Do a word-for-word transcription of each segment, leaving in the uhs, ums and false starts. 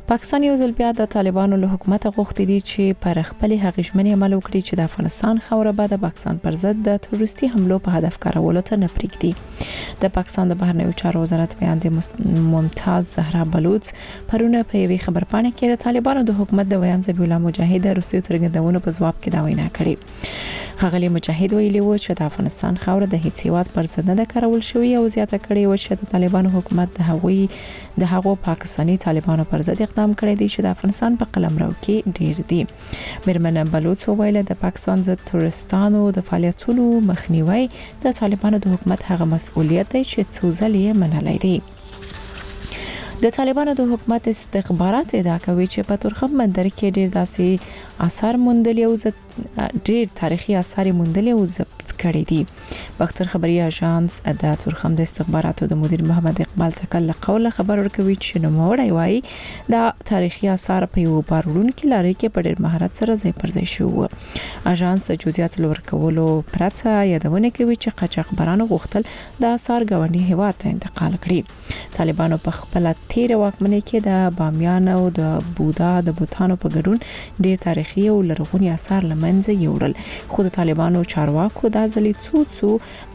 پاکستان یو ځل بیا د طالبانو له حکومت غوښتي دي چې پر خپل هغې ژمنې عمل وکړي چې د افغانستان خوره به د پاکستان پر ضد د تروریستي حملو په هدف کارولو ته نه پرېږدي. د پاکستان د بهرنیو چارو وزارت ویاندې ممتاز زهرا بلوچ پرونه په یوې خبرپاڼه کې د طالبانو د حکومت د ویان ذبیح الله مجاهد روسیو ترګندونو په ځواب کې دا وینا کړې. ښاغلي مجاهد ویلي و چې د افغانستان خوره د هیڅ هیواد پر ضد نه کارول شوی او زیاته کړې و چې د طالبانو حکومت د هغوی د هغو پاکستاني طالبانو پر ضد اقدام کړی دی چې د افغانستان په قلمرو کې ډیر دي. میرمن بلوچ وویل د پاکستان ضد تورستانو د فعالیتونو مخنیوي د طالبانو د حکومت هغه مسؤلیت دی چې څو ځلې یې منلی دی. د طالبانو د حکومت استخبارات ادعا کوي چې په تورخم بندر کې ډیر داسې آثار موندلي او ډیر تاریخي آثار موندلي او ضبط کړي دي. باختر خبري اژانس د تورخم د استخباراتو د مدیر محمد اقبال تکل قوله خبر ورکوي چې نوموړی وایي د تاریخي آثار په یو بارونکو لاري کې په ډیر مهارت سره ځای پر ځای شو. اژانس د جزئیات ورکولو پرته یادونه کوي چې قاچاقبرانو غوښتل د آثار ګاونډي هیواد ته انتقال کړي. طالبانو په خپل تیر واکمنۍ کې د بامیان او د بودا د بوتانو په ګډون ډیر تاریخي او لرغوني آثار لمنځه یوړل. خو د طالبانو چارواکو د ځلې څو څو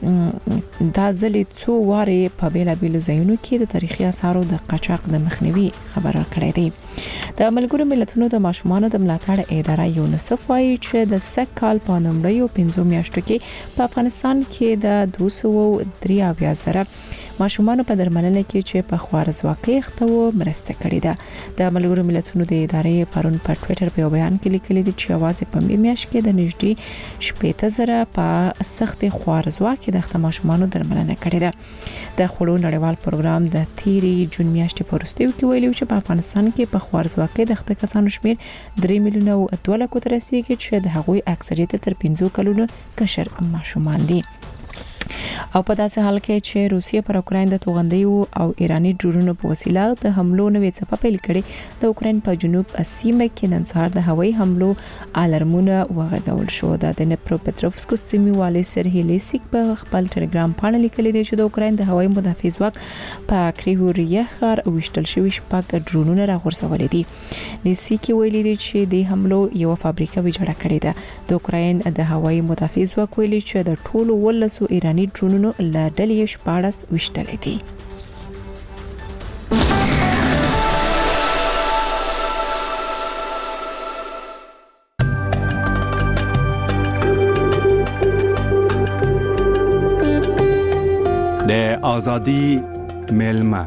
د ځلې څو واره په بیلابیلو ځایونو کې د تاریخي آثارو د قاچاق د مخنیوي خبر کړی دی. د ملګرو ملتونو د ماشومانو د ملاتړ اداره یونیسف وايي چې د سږ کال په لومړیو پنځو میاشتو کې په افغانستان کې د دوه سوه درې اویا زره ماشومانو په درملنه کې چې په خوارزواکۍ اخته وو مرسته کړې ده. د ملګرو ملتونو د ادارې پرون په ټوئیټر په بیان کې لیکلي دي چې اواز په میاشت کې د نږدې شپږ زره په سخت خوارزواکۍ د اخته ماشومانو درملنه کړې ده. د خوړو نړیوال پروګرام د تیری جون میاشتې په وروستیو کې ویلي چې په افغانستان کې په خوارزواکۍ د اخته کسانو شمیر درې میلیونه او دوه لکو ته رسیدي چې د هغوی اکثریت تر پنځه کلونو کشر ماشومان دي. او په داسې حال کې چې روسیه پر اوکراین د توغندیو او ایرانی ډرونونو په وسیله د حملو نوې څپه پیل کړي، د اوکراین په جنوب سیمه کې نن سهار د هوایي حملو الارمونه وغږول شو. د دنپروپټروفسک سیمې والي سرهی لیسیک په خپل ټلګرام باندې لیکلي دی چې د اوکراین د هوایي مدافع ځواک په کریوریه ښار وشتل شوی شپږ ډرونونه راغورځولي دي. لیسیک ویلي دی چې د حملو یو فابریکه ویجاړه کړې ده. د اوکراین د هوایي مدافع ځواک ویلي چې د ټولو ولسو ایرانی ډرونونو له ډلې شپاړس وشتلې دي. د ازادي ملما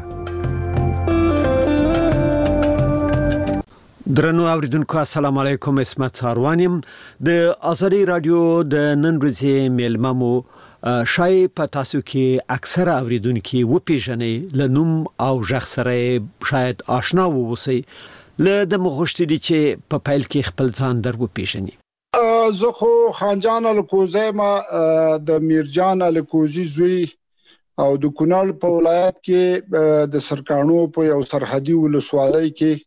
درنو اوریدونکو السلام علیکم، اسمت ساروانیم. د ازادي رادیو د نن ورځې ملما مو شای په تاسو کې اکثر اوریدونکو و پیژنې لنوم او ژغ سره شاید آشنا ووسی. ل د مغشتي دي چې په پایل کې خپل ځان در و پیژني. زه خو خانجان الکوزی ما د میرجان الکوزی زوی او د کونړ په ولایت کې د سرکانو په یو سرحدي ولسوالۍ کې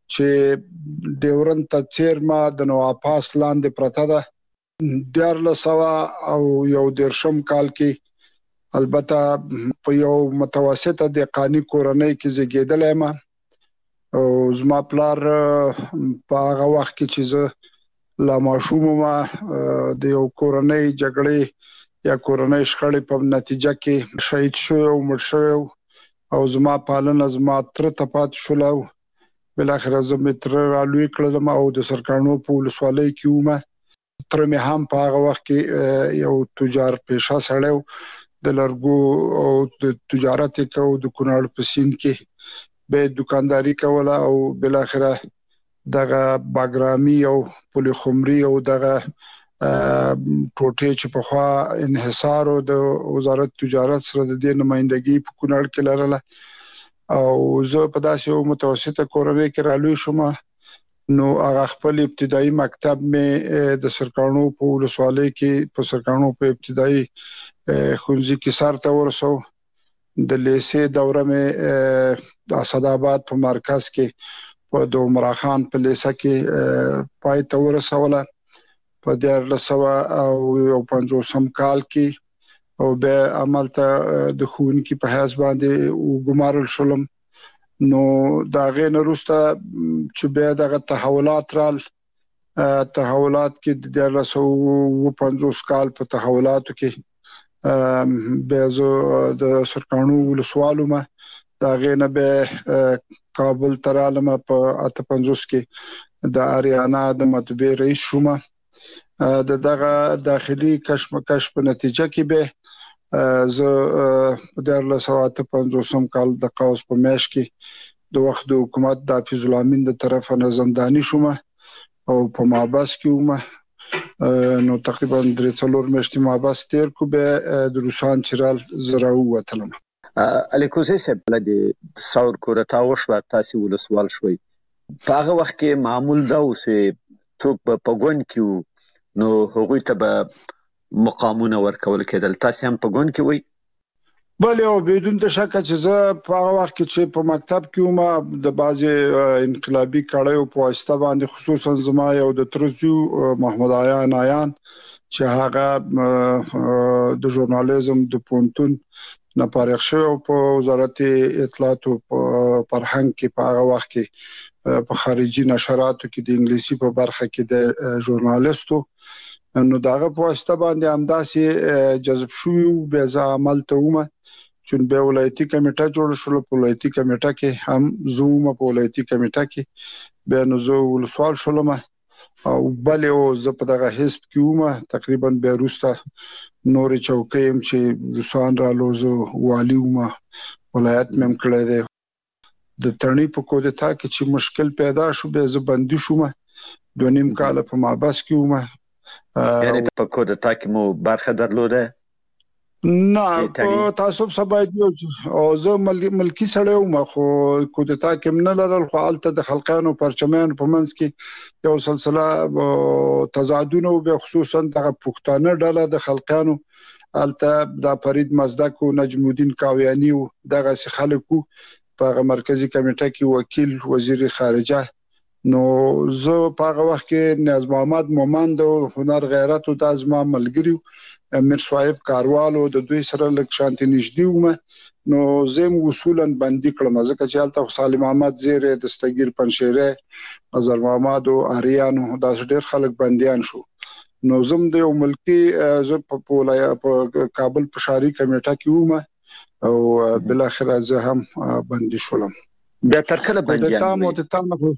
چې ډیورن تچیر ما د نوپاس لاندې پرته ده دیارله سوا او یو دیرشم کال کې البته په یو متوسطه د قانی کورنۍ کې زیږیدلې ما او زما پلار په هغه وخت کې چې زه لا ماشوم ما د یو کورنۍ جګړې یا کورنۍ شخړې په نتیجه کې شهید شو او مړ شو او زما پالنه زما تر ته پات شو. بل اخر زه متر رالوي کړم او د سرکانو په ولسوالۍ کې ومه. تر مې هم په هغه وخت کې یو تجار پیشه سړیو د لرګو او د تجارت کو د کونړ په سیند کې به دکانداری کوله او بل اخر دغه باګرامي او پولي خمري او دغه ټوټې چې په خوا انحصار او د وزارت تجارت سره د دې نمائندګي په کونړ کې لرله او زه په داسې یو متوسطه کورنۍ کې رالوی شوم. نو هغه خپل ابتدایي مکتب مې د سرکانو په ولسوالۍ کې په سرکانو په ابتدایي ښوونځي کې سر ته ورسو. د لیسې دوره مې د اسداباد په مرکز کې په د عمرا خان په لیسه کې پای ته ورسوله په دیارلس سوه او یو پنځوسم کال کې او به عمل ته د ښوونکي په حیث باندې وګمارل شولم. نو دا غې نه وروسته چې بیا دغه تحولات رال تحولات کې د دیارلس سوه پنځوس کال په تحولاتو کې بیا زه د سرکانو ولسوالو ما دا غې نه به کابل ترالم په اته پنځوس کې د اریانا د مطبع رئیس شوم د دغه داخلي کشمکش په نتیجه کې به زه په دیارلس سوه اته پنځوسم کال د قوس په میاشت کې د وخت د حکومت د حفیظ الامین د طرفه نه زنداني شوم او په محبس کې وم نو تقریبا درې څلور میاشتې محبس تیر کو به د روسان چرال زرا وتلم الیکوزي صاحب د ثور کورتا وشو تاسو ولسوال شوي په هغه وخت کې معمول دا اوسه څوک په ګون کې نو هغوی ته به مقامونه ورکول کېدل تاسو هم په ګون کې وي بله او بدون د شک چې زه په هغه وخت کې چې په مکتب کې وم د بعضي انقلابي کړهو په واسطه باندې خصوصا زما یو د ترزو محمد عیان عیان چې هغه د ژورنالیزم د پونتون نه فارغ شو په وزارت اطلاعات او فرهنګ کې په هغه وخت کې په خارجي نشراتو کې د انګلیسي په برخه کې د ژورنالیستو نو داغه په واسطه باندې همداسې جذب شوی به ځ عمل ته ومه چې به ولایتي کمیټه جوړ شول په ولایتي کمیټه کې هم زوم په ولایتي کمیټه کې به نو زه ولسوال شولم او بل یو زه په دغه حزب کې ومه تقریبا به روسته نور چوکۍ هم چې روسان را لوزو والی ومه ولایت مم کړی دی د ترنی په کودتا کې چې مشکل پیدا شو به زه بندي شوم دوه نیم کال په محبس کې ومه یعنی په کودتا کې مو برخه درلوده نه په تعصب سبا او زه ملکی سره وم خو کودتا کې نه لرل خو الته د خلقانو پرچمانو په منځ کې یو سلسله تضادونه به خصوصا د پښتانه ډله د خلقانو الته د فرید مزدک او نجم الدین کاویانی دغه خلکو په مرکزی کمیټه کې وکیل وزیر خارجه نو زه په هغه وخت کې نیاز محمد مومند او هنر غیرت او د ازما ملګریو امیر صاحب کاروالو د دوی سره لک شانتي نږدې ومه نو زم وصولا باندې کړم ځکه چې الته سالم احمد زیره دستگیر پنشيره نظر محمد او اریانو دا ډېر خلک بنديان شو نو زم د یو ملکی زه په ولایت په کابل په شهري کمیټه کې ومه او بل اخر زه هم بندي شولم بیا تر کله بنديان وي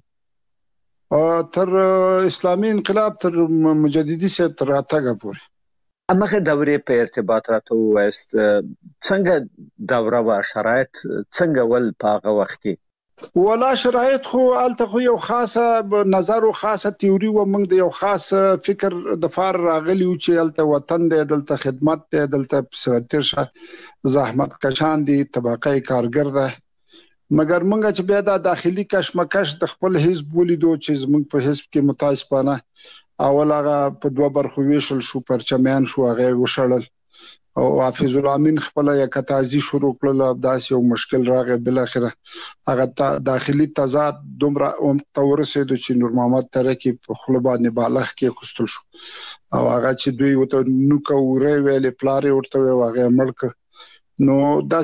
تر اسلامي انقلاب تر مجددي سره تر راتګه پورې امغه دورې په ارتباط راته وست څنګه دوره وا شرایط څنګه ول په هغه وخت کې ولا شرایط خو الته خو یو خاصه نظر او خاصه تیوري و موږ د یو خاص فکر د فار راغلی او چې الته وطن دی دلته خدمت دی دلته سرتیر شه زحمت کشان دي طبقه کارګر ده مګر موږ چې بیا د داخلي کشمکش د خپل حزب ولیدو چې موږ په حزب کې متاسفانه اول هغه په دوه برخو ویشل شو پرچمیان شو هغه وشړل او حفیظ الامین خپل یک تازي شروع کړل داس یو مشکل راغی بل اخره هغه داخلي تضاد دومره تورسید چې نور محمد ترکی په خپل باندې بالغ کې خوستل شو او هغه چې دوی وته نو کوره ویلې پلار ورته هغه ملک نو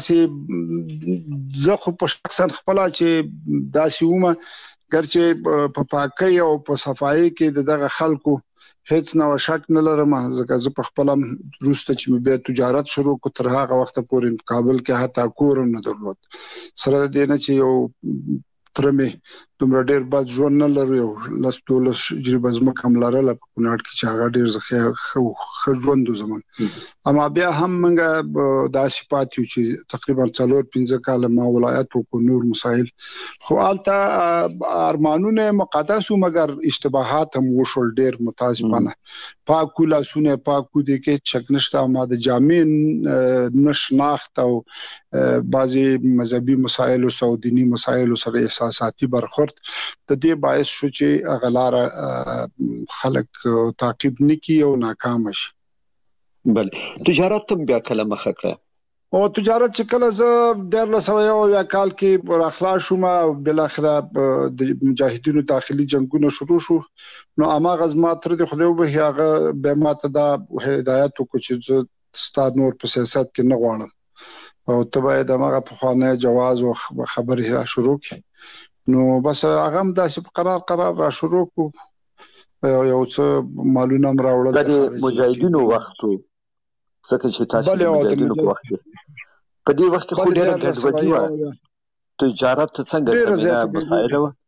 داسې زه خو په شخصا خپل چې داسې ومه ګرچې په پاکۍ او په صفایي کې دغه خلکو هیڅ نو شک نه لرم ځکه زه په خپل روسته چې به تجارت شروع کو تر هغه وخت پورې کابل کې حتی کور نه درلود سره د نه چې یو ترمه دومره ډیر بد ژوند نه لري او لاس دولس جریبه زما کوم لرله په کونړ کې چې هغه ډیر زخه خو ژوند زمون اما بیا هم موږ د صفات یو چې تقریبا څلور پنځه کال ما ولایت او نور مسائل خو الته ارمانونه مقدس او مگر اشتباهات هم وشول ډیر متاسفانه پاکو لاسونه پاکو د کې چکنشته ما د جامع نشناخت او بعضي مذهبي مسائل او سعودي مسائل سره احساساتي برخورد د دې باعث شو چې غلاره خلک تعقیب نکي او ناکام شي بل تجارت تم بیا کله مخه کړه او تجارت چې کله زه د لسوي او یا کال کې پر اخلاص شوم بل اخره د مجاهدینو داخلي جنگونه شروع شو نو اما غزما تر د خدای به هغه به ماته دا هدایت کو چې ستاد نور په سیاست کې نه غواړم او ته باید هغه په خوانه جواز او خبرې را شروع کړي. نو بس هغه هم داسې قرار قرار را شروع کو یو څه معلومه راوړل د مجاهدینو وختو ځکه چې تاسو د مجاهدینو په وخت په دې وخت کې خو ډېر ګډوډي و، تجارت څنګه زمينه مسائل و،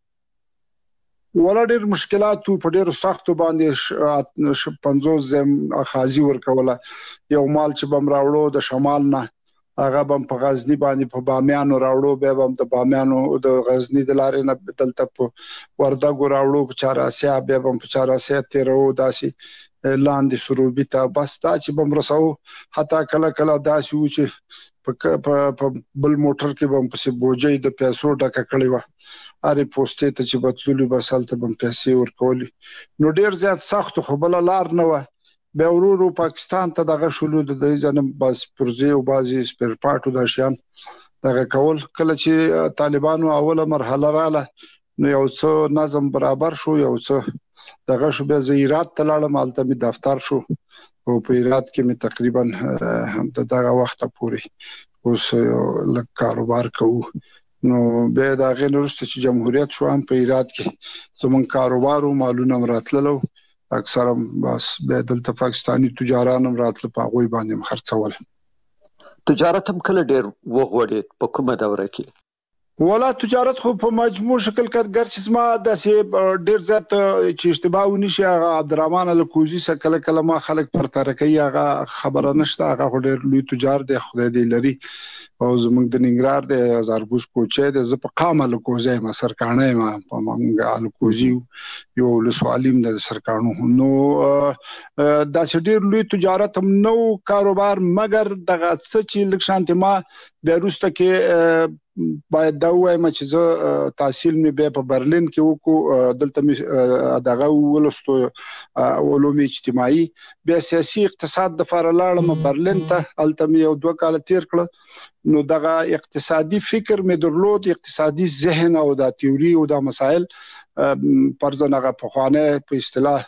ولا ډېر مشکلات په ډېر سختو باندې پنځوس زم اخازي ورکوله. یو مال چې بم راوړو د شمال نه هغه بم په غزنی باندې په بامیانو راوړو، به بم د بامیانو د غزنی د لارې نه دلته په وردګو راوړو، په چاراسیا به بم په چاراسیا تیرو، داسې لاندې سروبي ته بس دا چې بم رسو. حتی کله کله داسې و چې په بل موټر کې بم په بوجي د پیسو ډکه کړی و، اره پوسټې ته چې بتلولي بسالته بم پیسې ورکولي. نو ډیر زیات سخت خو بل لار نه و. به ورورو پاکستان ته دغه شلو د دې ځنه بس پرزي او بازي سپیر پارټو د شیان دغه کول. کله چې طالبانو اوله مرحله رااله نو یو څه نظم برابر شو، یو څه دغه شو، به زیرات تلاړم مالته می دفتر شو او په ایرات کې می تقریبا د دغه وخت پورې اوس لږ کاروبار کوو. نو به دا غیر وروسته چې جمهوریت شو هم په ایرات کې زمون کاروبار او مالونه مراتللو، اکثر بس به دلته پاکستانی تجاران هم راتل په غوي باندې خرڅول. تجارت هم کله ډیر وغوړید په کومه دوره کې؟ ولا تجارت خو په مجموع شکل کارګر چې ما د ډیر زیات چې اشتباه ونشي هغه عبدالرحمن الکوزی سره کله کله ما خلک پر ترکي هغه خبره نشته، هغه ډیر لوی تجار دی خدای دې لري او زمونږ د ننګرهار د هزاربوس کوچه د ز په قامه الکوزی ما سرکانه ما په مونږه الکوزی یو لسوالیم د سرکانو. نو دا چې ډیر لوی تجارت هم نو کاروبار، مګر دغه څه چې لکشانت ما بیروسته کې باید دا وایم چې زه تحصیل مې به په برلین کې وکړو، دلته مې دغه ولستو علوم اجتماعي به سیاسي اقتصاد د فار لاړم برلین ته، الته مې یو دوه کال تیر کړ. نو دغه اقتصادي فکر مې درلود، اقتصادي ذهن او د تیوري او د مسائل پرځنغه په خوانه په اصطلاح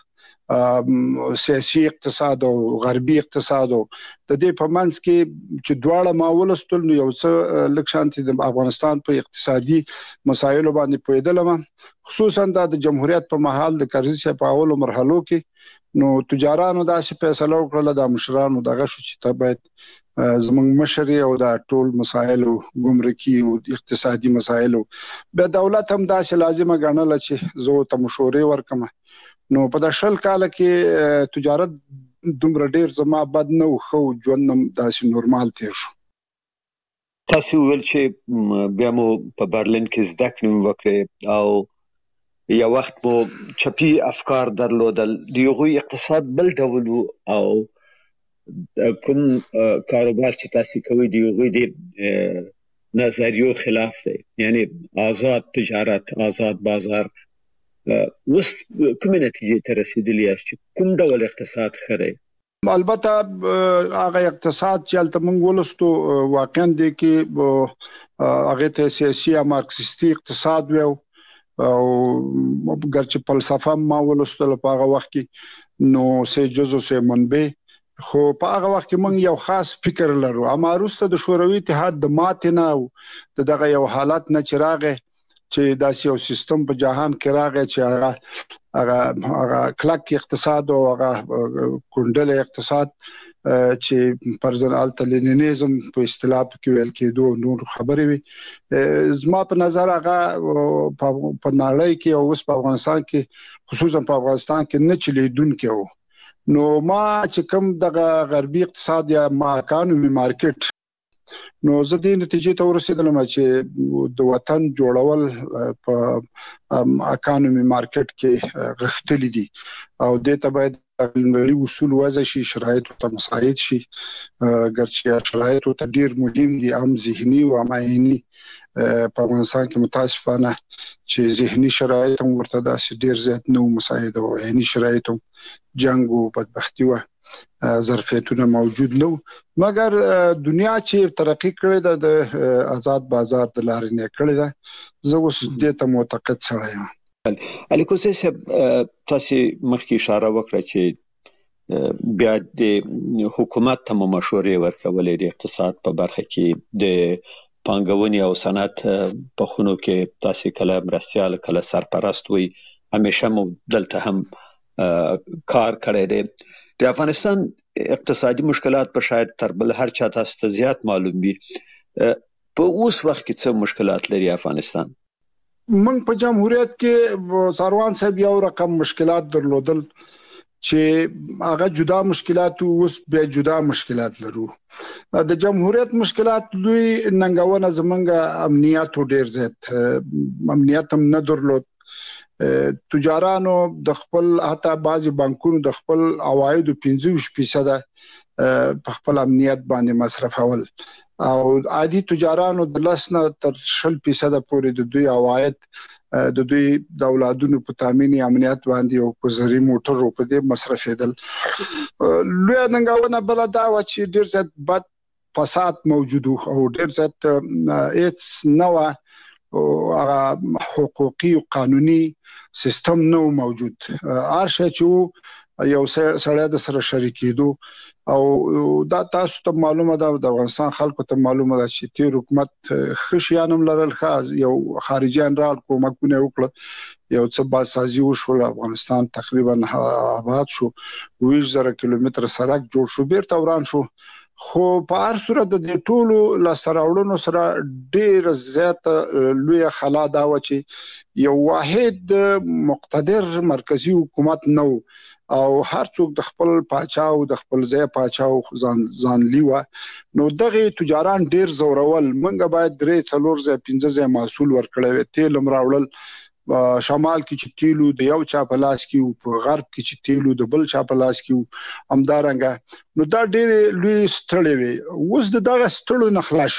سیاسي اقتصاد او غربي اقتصاد او د دې په منځ کې چې دواړه ماولستل نو یو څه لکشانتي د افغانستان په اقتصادي مسایلو باندې پوهیدلم، خصوصا د جمهوریت په محل د کرزي په اولو مرحلو کې. نو تجارانو داسې فیصله وکړه د مشرانو دغه شو چې ته باید زمونږ مشري او د ټول مسایل او ګمرکي او اقتصادي مسایل به دولت هم داسې لازمه ګڼله چې زه ته مشورې ورکم. نو په د شل کال کې تجارت دومره ډیر زما بد نه خو ژوندم داسې نورمال تیر شو. تاسو ویل چې بیا مو په برلین کې زده کړې وکړې او یو وخت مو چپی افکار درلودل، دیغه اقتصاد بل ډول او کوم کاروبار چې تاسو کوي دیغه د نظریو خلاف دی، یعنی آزاد تجارت، آزاد بازار. وس کومه نتیجه ته رسیدلی یاست چې کوم ډول اقتصاد خره؟ البته هغه اقتصاد چې البته موږ ولستو واقعا د کې هغه ته سیاسي یا مارکسیستي اقتصاد وو او ګرچې فلسفه ما ولستو په هغه وخت کې نو سه جزء سه منبع، خو په هغه وخت کې موږ یو خاص فکر لرو. اما وروسته د شوروي اتحاد د ماتې نه او دغه یو حالت نه چراغه چې داسې یو سیستم په جهان کې راغی چې هغه هغه هغه کلک اقتصاد او هغه کونډل اقتصاد چې پرځن الټلینیزم په اصطلاح کې ویل کېدو نور خبرې وي. زما په نظر هغه په نړۍ کې او اوس په افغانستان کې خصوصا په افغانستان کې نه چلیدونکي وو. نو ما چې کوم دغه غربي اقتصاد یا ما اکانومي مارکیټ نو زه دې نتیجې ته ورسېدلم چې د وطن جوړول په اکانومي مارکیټ کې غښتلي دي او دې ته باید ملي اصول وضع شي، شرایط ته مساعد شي، ګرچې شرایط ته ډیر مهم دي، هم ذهني او هم عیني. په افغانستان کې متاسفانه چې ذهني شرایط هم ورته داسې ډیر زیات نه مساعد او عیني شرایط هم جنگ او بدبختي و ظرفیتونه موجود نو، مګر دنیا چې ترقی کړې ده د آزاد بازار د لارې نه کړې ده، زه اوس دې ته معتقد سره یم. الیکوزی صاحب تاسو مخکې اشاره وکړه چې بیا د حکومت ته مشورې ورکولې د اقتصاد په برخه کې د پانګونې او صنعت په خونو کې تاسو کله مرستيال کله سرپرست وي همیشه مو دلته هم کار کړی دی. د افغانستان اقتصادي مشکلات په شاید تر بل هر چا تاسو ته زیات معلوم وي. په اوس وخت کې څه مشکلات لري افغانستان؟ من په جمهوریت کې ساروان صاحب یو رقم مشکلات درلودل چې هغه جدا مشکلات اوس به جدا مشکلات لرو. د جمهوریت مشکلات دوی ننګونه زمونږ امنیت ډیر زیات امنیت هم نه درلود. تجارانو د خپل حتی بعضي بانکونو د خپل عواید پنځه فیصد په خپل امنیت باندې مصرفول او عادي تجارانو د لسنه تر شل فیصد پورې د دوی عواید د دوی د اولادونو په تامین امنیت باندې او په زری موټر په دې مصرفېدل. لوی ننګونه بل دا و چې ډیر زیات بد فساد موجود او ډیر زیات هیڅ نوع او حقوقي او قانوني سیستم نو موجود. هر شي چې یو سړی د سره شریکېدو او دا تاسو ته معلومه ده د افغانستان خلکو ته معلومه ده چې تیر حکومت خشيانم لرل خاص یو خارجي انرال کومکونه وکړه یو څه باسازي وشول افغانستان تقریبا آباد شو ویش زره کیلومتر سړک جوړ شو بیرته وران شو. خو په هر صورت د ټولو لاسراوړنو سره ډیر زیات لوی خلا دا و چې یو واحد مقتدر مرکزی حکومت نو او هر څوک د خپل پاچاو د خپل ځای پاچاو ځان ځان لیوه. نو دغه تجاران ډیر زورول منګه باید درې څلور ځای پنځه ځای محصول ورکړي تیل مراوړل شمال کې چې تیلو د یو چا په لاس کې په غرب کې چې تیلو د بل چا په لاس کې همدارنګه. نو دا ډیر لوی ستړي وي. اوس د دغه ستړو نه خلاص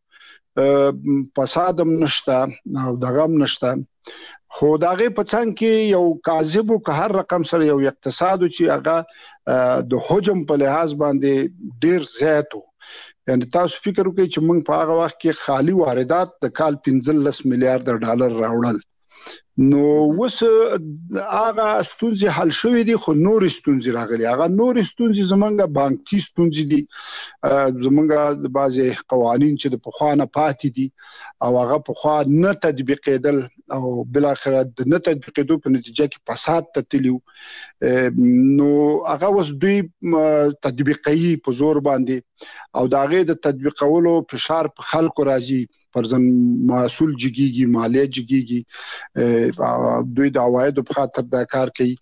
شویو فسادم نشته او دغه نشته. خو داغه په څنګه کې یو کاذب او هر رقم سره یو اقتصاد چې هغه د حجم په لحاظ باندې ډیر زیات وو. یعنی تاسو فکر وکړئ چې موږ په هغه وخت کې خالي واردات د کال پنځلس میلیارډ ډالر راوړل. نو وس هغه ستونزې حل شوې دي خو نور ستونزې راغلي. هغه نور ستونزې زمونږه بانکي ستونزې دي زمونږه د بعضي قوانين چې د پخوانه پاتې دي او هغه پخوا نه تطبیقېدل او بل اخر د نه تطبیقېدو په نتیجه کې فساد تتلیو. نو هغه وس دوی تطبیقي په زور باندې او داغه د تطبیقولو فشار په خلکو راځي پرځن محصول جګیږي مالیه جګیږي دوی د عواید په خاطر دا کار کوي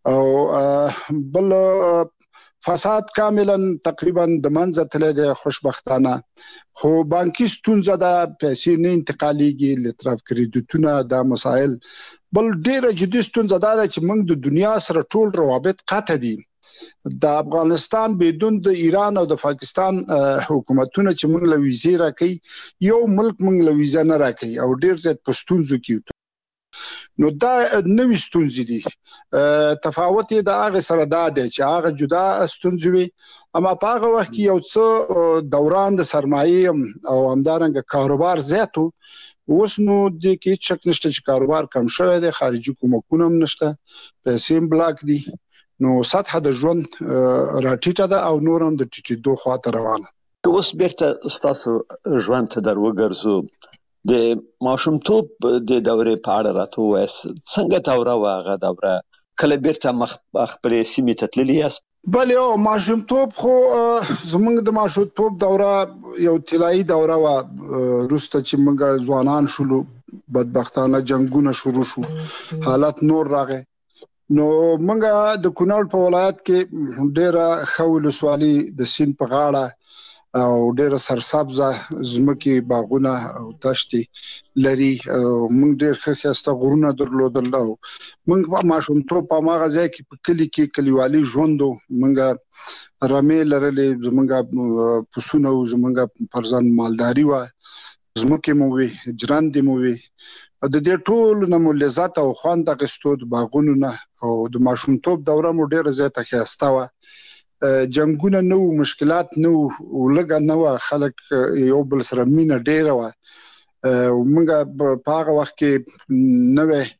او بل فساد کاملا تقریبا د منځ تل د خوشبختانه. خو بانکي ستونزه د پیسې نه انتقاليږي لطرف کریډټونه د مسائل. بل ډیره جدي ستونزه دا ده چې موږ د دنیا سره ټول روابط قطع دي. د افغانستان بدون د ایران او د پاکستان حکومتونه چې موږ له ویزې راکې یو ملک موږ له ویزه نه راکې او ډیر زیات پښتونځو کې. نو دا نوې ستونزې دي. تفاوت یې د هغه سره دا دی چې هغه جدا ستونزې وي اما په هغه وخت کې یو څه دوران د سرمایه او همدارنګه کاروبار زیاتو. اوس نو د کې شک نشته چې کاروبار کم شوی دی خارجي کومکونه هم نشته پیسې بلاک دي. نو سطح د ژوند راټیټه ده او نور هم د ټیټېدو خواته روانه. اوس بیرته ستاسو ژوند ته در وګرځو. د ماشومتوب د دورې په اړه راته وایاست څنګه دوره واغه دوره کله بیرته خپلې سیمې ته تللی یاست؟ بله او ماشومتوب خو زمونږ د ماشومتوب دوره یو طلایي دوره وه. وروسته چې موږ ځوانان شولو بدبختانه جنګونه شروع شو حالت نور راغی. نو منګه د کونړ په ولایت کې ډیره خول سوالي د سین په غاړه او ډیره سرسبزه زمکي باغونه او دشتي لري. موږ ډیر ښه غرونه درلودل او موږ ماشومتوب په ماغه ځای کې په کلی کې کلیوالي ژوندو موږ رمې لرلې زمونږه پسونه او زمونږه پرځان مالداري و زمکه مو وي جراندې مو وي د دې ټول نمو لذت او خوند غستو د باغونو نه او د ماشومتوب دوره مو ډیره زیاته ښایسته وه. جنگونه نو مشکلات نو ولګه نو خلک یو بل سره مینه ډیره وه. موږ په هغه وخت کې نوې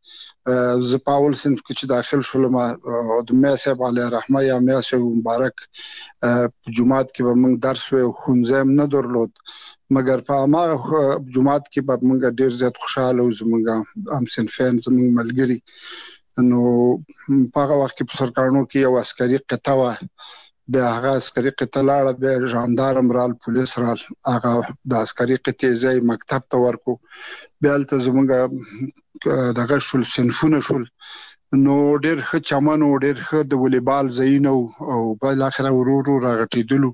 زه په اول صنف کې چې داخل شولم او د میا صاحب علی رحمه یا میا صاحب مبارک په جماعت کې به موږ درس و خونځم نه درلود مګر په هغه جماعت کې به موږ ډیر زیات خوشاله او زموږ هم صنفین زموږ ملګري نو په هغه وخت کې په سرکارونو کې یو عسکري قطعه و بیا هغه عسکري قطعه لاړه بیا ژاندارم رال پولیس رال هغه د عسکري قطعې ځای مکتب ته ورکو بیا هلته زموږ دغه شول صنفونه شول نو ډېر ښه چمن و ډېر ښه د ولیبال ځایونه او بالاخره ورو ورو راغټېدلو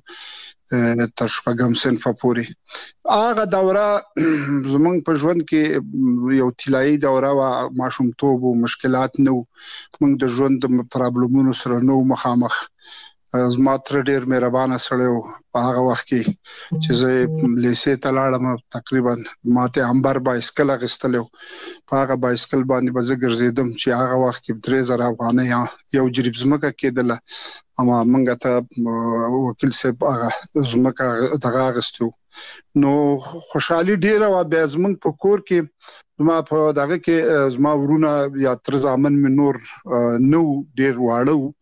تر شپږم صنفه پورې هغه دوره زموږ په ژوند کې یو طلایي دوره وه ماشومتوب و مشکلات نه وو موږ د ژوند د پرابلمونو سره نه وو مخامخ زما تر ډېر مهربانه سړی و په هغه وخت کې چې زه لیسې ته لاړم تقریبا ما ته امبر بایسکل اخیستلی و په هغه بایسکل باندې به زه ګرځېدم چې هغه وخت کې درې زره افغانۍ یو جریب ځمکه کېدله اما موږ ته وکیل صاحب هغه ځمکه دغه اخیستې وو نو خوشحالي ډېره وه بیا زموږ په کور کې زما په دغه کې زما ورونه یا تر زامن مې نور نه وو ډېر واړه وو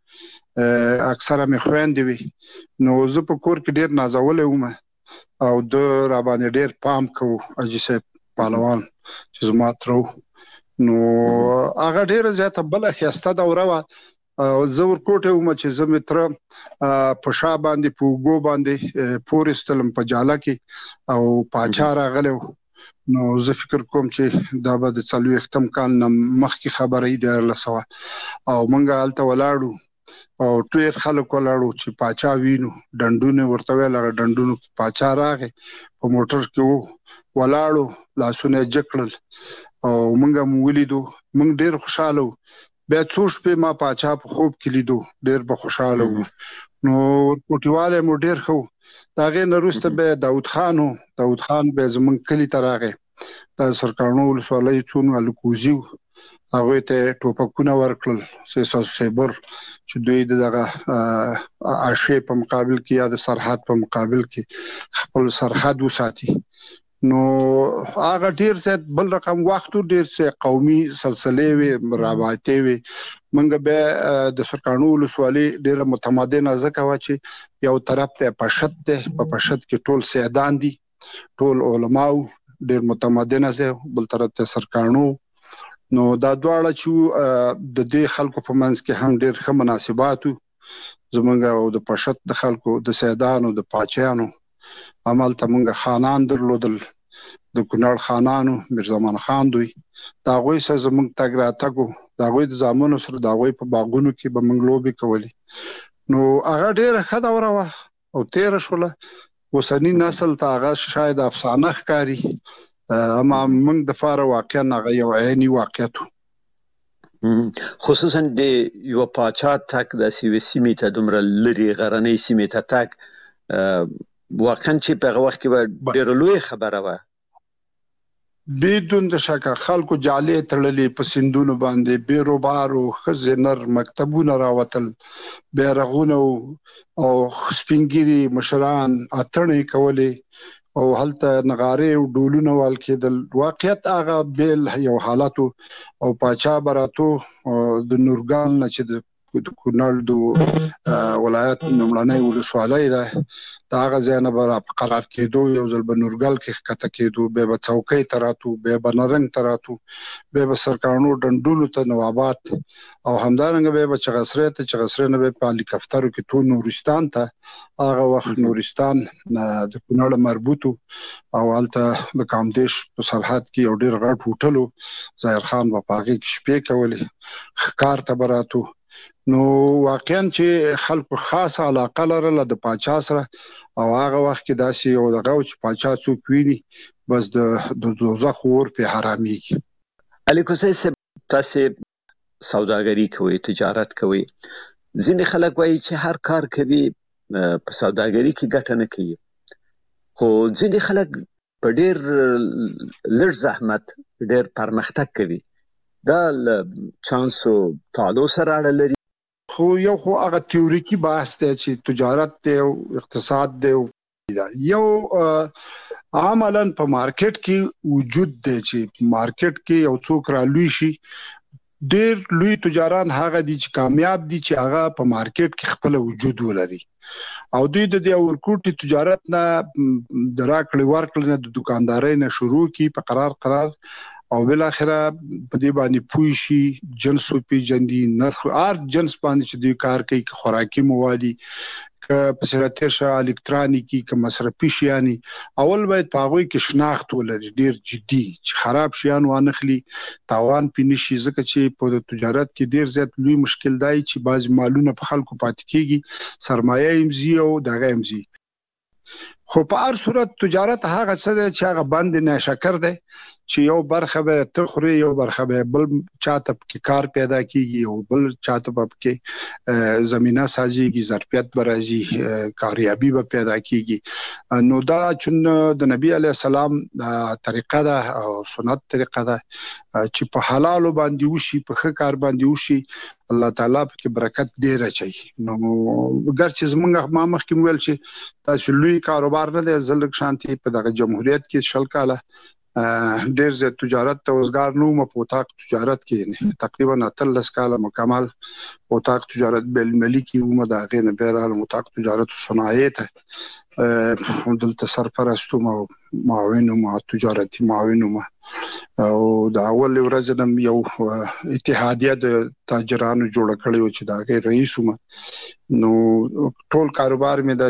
اکثره مې خویندې وي نو زه په کور کې ډېر نازولی وم او د راباندې ډېر پام کوو حاجي صاحب پهلوان چې زما تره و نو هغه ډېره زیاته بله ښایسته دوره وه زه ورکوټی وم چې زه مې تره په شا باندې په اوږو باندې پور ایستلم په جاله کې او پاچا راغلی و نو زه فکر کوم چې دا به د څلوېښتم کال نه مخکې خبره وي دیارلس سوه او موږ هلته ولاړو او ډېر خلک ولاړو چې پاچا وینو ډنډونه ورته ویل هغه ډنډونو کې پاچا راغی په موټر کې و ولاړو لاسونه یې جګ کړل او موږ هم ولیدو موږ ډېر خوشحاله وو بیا څو شپې ما پاچا په خوب کې لیدو ډېر به خوشحاله وو نو ورکوټیوالی مو ډېر ښه و د هغې نه وروسته بیا داود خان و داود خان بیا زموږ کلي ته راغی دا سرکاڼو ولسوالۍ څو الکوزي و هغوی ته ټوپکونه ورکړل سه سیبر چې دوی دغه عاشې په مقابل کې یا د سرحد په مقابل کې خپل سرحد وساتي نو هغه ډیر زیات بل رقم وخت ډیر څه قومي سلسلې وي رابطې وي منګه به د سرکاڼو ولسوالۍ ډیره متمدنه ځکه و چې یو طرف ته پښت ده په پښت کې ټول سیدان دي ټول علماو ډیر متمدنه ځای بل طرف ته سرکاڼو نو دا دواړه چې د دې خلکو په منځ کې هم ډېر ښه مناسبات زمونږ او د پښت د خلکو د سیدانو د پاچیانو همالته مونږ خانان درلودل د کونړ خانانو میرزمان خان دوی د هغوی سره زمونږ تګ راتګ و د هغوی د زامنو سره د هغوی په باغونو کې به مونږ لوبې کولې نو هغه ډېره ښه دوره وه او تېره شوله اوسني نسل ته هغه شاید افسانه ښکاري اما موږ د فاره واقعا هغه یو عیني واقعیت خصوصا د یو پاچا تک د سیمې سیمې ته دومره لري غرنۍ سیمې ته تک واقعا چې په هغه وخت کې ډېره لویه خبره وه بدون د شکه خلکو جالې تړلې په سیندونو باندې بیروبارو ښځې نر مکتبونه راوتل بیرغونه او سپینګیري مشران اتڼې کولې او هلته نغارې او ډولونه وال کېدل واقعیت هغه بیل یو حالت او پاچا براتو د نورګال نه چې د کونړ د ولایت لومړنۍ ولسوالۍ ده د هغه ځای نه به قرار کېدو یو ځل به نورګال کې ښکته کېدو بیا به څوکۍ ته راتو بیا به نرنګ ته راتو بیا به سرکاڼو ډنډونو ته نواباد او همدارنګه بیا به چغسرۍ ته چغسرۍ نه بیا په هلیکاپټرو کې تو نورستان ته هغه وخت نورستان د کونړ مربوط او هلته د کامدیش په سرحد کې یو ډېر غټ هوټل و ظاهر خان به په هغې کې شپې کولې ښکار ته به راتو نو واقعا چې خلکو خاصه علاقه لرله د پاچا سره او هغه وخت کې داسې یو دغه و چې پاچا څوک ویني بس د دوزخ اور پې حرامېږي علي کوسی صاحب تاسې سوداګري کوئ تجارت کوئ ځینې خلک وایي چې هر کار کوي په سوداګري کې ګټه نه کوي خو ځینې خلک په ډېر لږ زحمت ډېر پرمختګ کوي دا له چانسو تعالو سره اړه لري خو یو خو هغه تیوریکي بحث دی چې تجارت دی او اقتصاد دی یو عملاً په مارکیټ کې وجود دی چې مارکیټ کې یو څوک را لوی شي ډېر لوی تجاران هغه دي چې کامیاب دي چې هغه په مارکیټ کې خپل وجود ولري او دوی د دې ورکوټي تجارت نه د راکړې ورکړې نه د دکاندارۍ نه شروع کی په قرار قرار او بل اخره په دې باندې پوي شي جنس او پی جندي نرخ ار جنس باندې چې دوی کار کوي که خوراکي موادي که په سرته ش الکترونیکی که مصرفي شيانی اول باید پاغوي کې شناخت ولري ډیر جدي چې خراب شيان وانخلي تاوان پینشي ځکه چې په تجارت کې ډیر زیات لوی مشکل دی چې بعض مالونه په خلکو پات کیږي سرمایه امزي او دغه امزي خو په هر صورت تجارت هغه څه دی چې هغه باندې نه شکر دی چې یو برخه به تخري یو برخه به بل چاته کې کار پیدا کیږي او بل چاته په کې زمينه سازيږي ظرفیت برازي کاریابي به پیدا کیږي نو دا چې د نبی عليه السلام طریقه ده او سنت طریقه ده چې په حلال باندې وشي په ښه کار باندې وشي الله تعالی په کې برکت ډیر اچي نو ګرچې زمونږ ما مخکې ویل چې تاسو لوی کاروبار نه دی زلک شانتي په دغه جمهوریت کې شل کاله ډیر زیات تجارت ته وزګار نو مو پوتاق تجارت کې تقریبا اتلس کاله مکمل پوتاق تجارت بل ملکی و مداغین بیرال متاق تجارت صنایع ته دلته سرپرستو ما معاون او تجارتي معاون او د اول ورځ نن یو اتحادیه د تاجرانو جوړ کړی و چې داګه رئیس و نو ټول کاروبار مې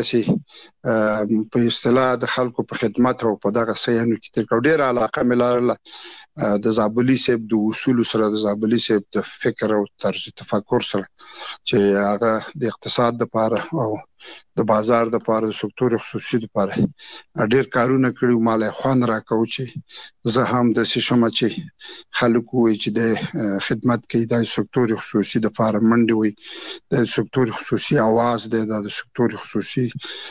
داسي په اصطلاح د خلکو په خدمت او په دغه سیانو کې تر ډیره علاقه ملاره د زابلی سیب د اصول سره د زابلی سیب د فکر او طرز تفکر سره چې هغه د اقتصاد لپاره او د بازار د لپاره د سکتور خصوصي لپاره ډیر کارونه کړیو مال خوان راکو چې زه هم د سیشم چې خلکو چې د خدمت کوي د سکتور خصوصي د لپاره منډي وي د سکتور خصوصي आवाज د سکتور خصوصي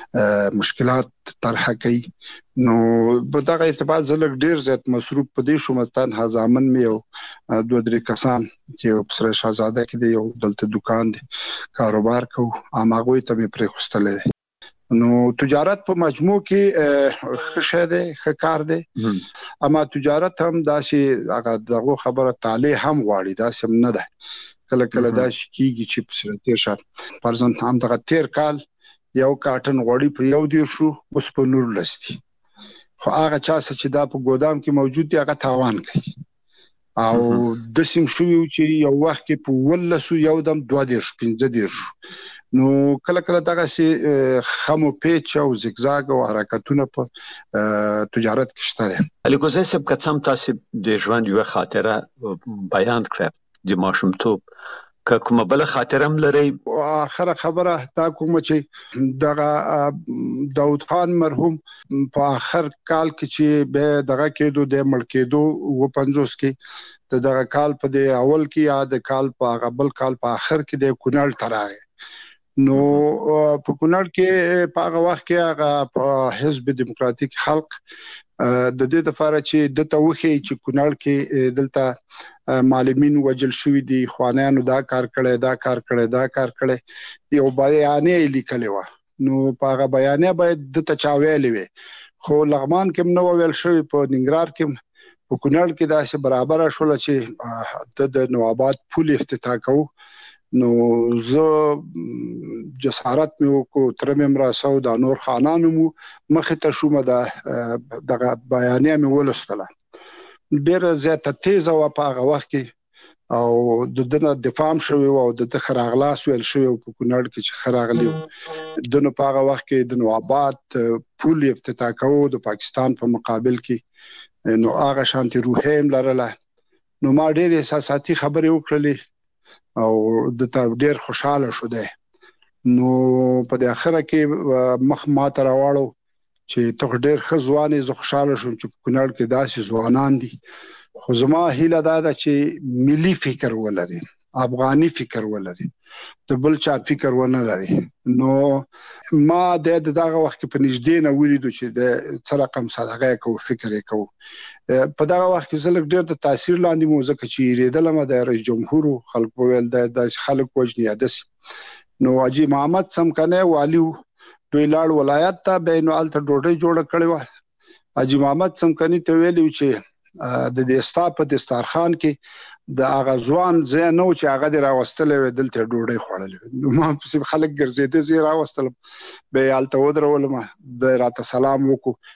مشکلات طرح کوي نو په دغه اعتبار زلک ډیر زیات مصروف په دې شومتان هزامن مې او دوه درې کسان چې په سره شاهزاده کې دی یو دلته دکان دی کاروبار کو اماغه ته مې پرې خوستلې نو تجارت په مجموع کې خشه ده خکار ده اما تجارت هم داسې هغه دغه خبره تعالی هم غواړي داسې نه ده کله کله داسې کیږي چې په سره تیر شات پرځن هم دغه تیر کال یو کارټن غوړي په یو دی شو اوس په نور لستی خو هغه چا چې دا په ګودام کې موجود دی هغه تاوان کوي او د سیم شو چې یو وخت کې په ولسو یو دم دوه دیر پنځه دیر شو نو کله کله دغه سي خمو پیچ او زیگزاګ او حرکتونه په تجارت کې شته الیکو زه سب کڅم تاسو د ژوند یو خاطره بیان کړه د ماشومتوب که کومه بل خاطره هم لري اخره خبره تا کوم چې دغه داود خان مرحوم په اخر کال کې چې به دغه کېدو د ملکېدو و پنځوس کې د دغه کال په د اول کې یا د کال په غبل کال په اخر کې د کونړ تراغه نو په کونړ کې په هغه وخت کې هغه په حزب دیموکراتیک خلق د دې لپاره چې د توخی چې کونړ کې دلته معلمین وجل شوې دي خوانانو دا کار کړي دا کار کړي دا کار کړي یو بیانې لیکلې و نو په هغه بیانې باید د تچاویلې وي خو لغمان کې نو ویل شوی په ننګرهار کې په کونړ کې داسې برابر شول چې د نواباد پول افتتاح کوو نو زه جسارت مې وکړو تر مې مراسو د نور خانانو مو مخه ته شومه د دغه بیانیه مې ولستله ډېر زیاته تیز او په هغه وخت کې او د دنه دفاع شوی او د خراغلاس ویل شوی په کونړ کې چې خراغلی دنه په هغه وخت کې د نواباد پول افتتاح کوو د پاکستان په مقابل کې نو هغه شانتي روحیم لرله نو ما ډېر احساساتي خبرې وکړلې او د تا ډیر خوشاله شو ده نو په د اخره کې مخ ما تر واړو چې ته ډیر خزوانې زه خوشاله شوم چې کونړ کې داسې ځوانان دي خو زما هیله دا ده چې ملي فکر ولري افغاني فکر ولري د بل چا فکر ونه لري نو ما د دغه وخت په نږدې نه ولیدو چې د څه رقم صدقه کو فکر کو په دغه وخت کې زلک ډېر د تاثیر لاندې مو ځکه چې ریدل ما د رئیس جمهور خلک ویل د خلک وجنی عدس نو اجي محمد سمکنه والیو دوی لاړ ولایت ته بینو الته ډوډۍ جوړ کړي و اجي محمد سمکني ته ویلو چې د دې ستا په دسترخوان کې د هغه ځوان زه نو چې هغه د راوستلې دلته ډوډۍ خوړلې ما په خلک ګرځېده زه راوستلم به حالت ودرولم د راته سلام وکړو